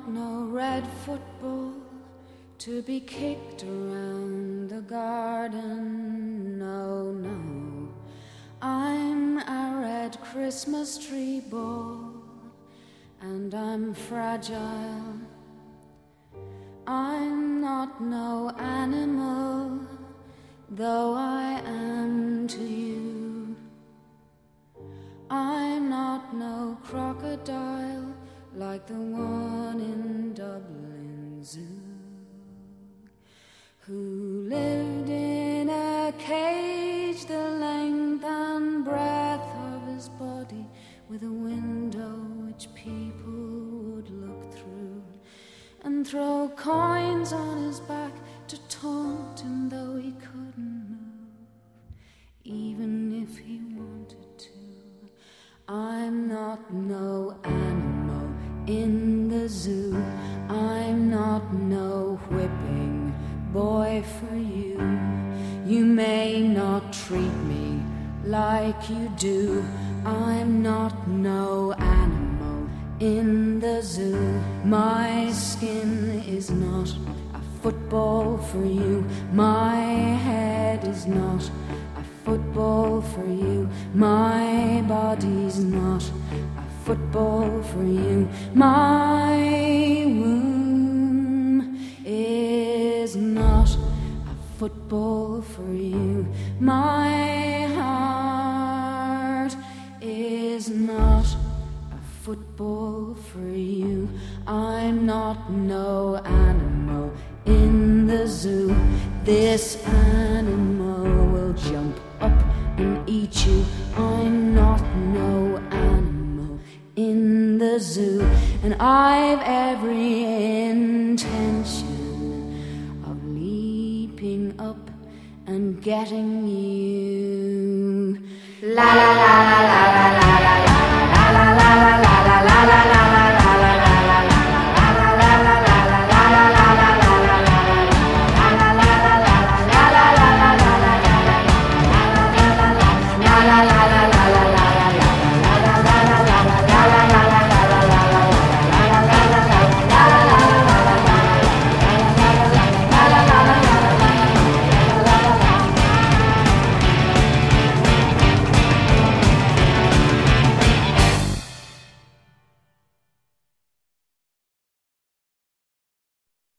no red football to be kicked around the garden. No, no, I'm a red Christmas tree ball, and I'm fragile. I'm not no animal, though I am to you. I'm not no crocodile like the one in Dublin Zoo, who lived in a cage the length and breadth of his body, with a window which people would look through, and throw coins on his back to taunt him, though he couldn't move, even if he wanted to. I'm not no animal in the zoo. I'm not no whipping boy for you. You may not treat me like you do. I'm not no animal in the zoo. My skin is not a football for you. My head is not a football for you. My body's not a football for you. My womb is not a football for you. My heart is not a football for you. I'm not no animal in the zoo. This animal will jump up and eat you. I'm not no animal in the zoo, and I've every intention of leaping up and getting you. La la la la la la la la la la la la la la la la. La la